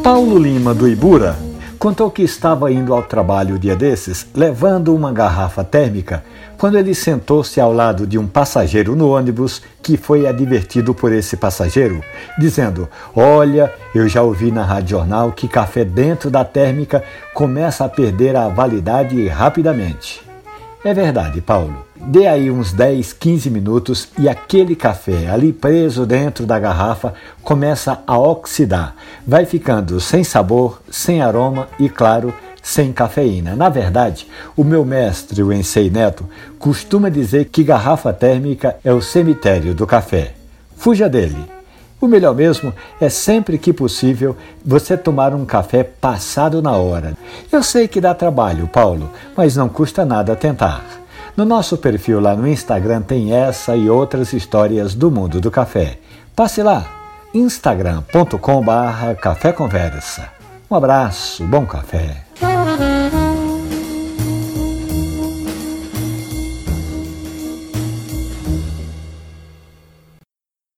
Paulo Lima, do Ibura, contou que estava indo ao trabalho o dia desses, levando uma garrafa térmica, quando ele sentou-se ao lado de um passageiro no ônibus que foi advertido por esse passageiro, dizendo: "Olha, eu já ouvi na Rádio Jornal que café dentro da térmica começa a perder a validade rapidamente." É verdade, Paulo. Dê aí uns 10, 15 minutos e aquele café ali preso dentro da garrafa começa a oxidar. Vai ficando sem sabor, sem aroma e, claro, sem cafeína. Na verdade, o meu mestre, o Ensei Neto, costuma dizer que garrafa térmica é o cemitério do café. Fuja dele. O melhor mesmo é, sempre que possível, você tomar um café passado na hora. Eu sei que dá trabalho, Paulo, mas não custa nada tentar. No nosso perfil lá no Instagram tem essa e outras histórias do mundo do café. Passe lá, instagram.com/caféconversa. Um abraço, bom café.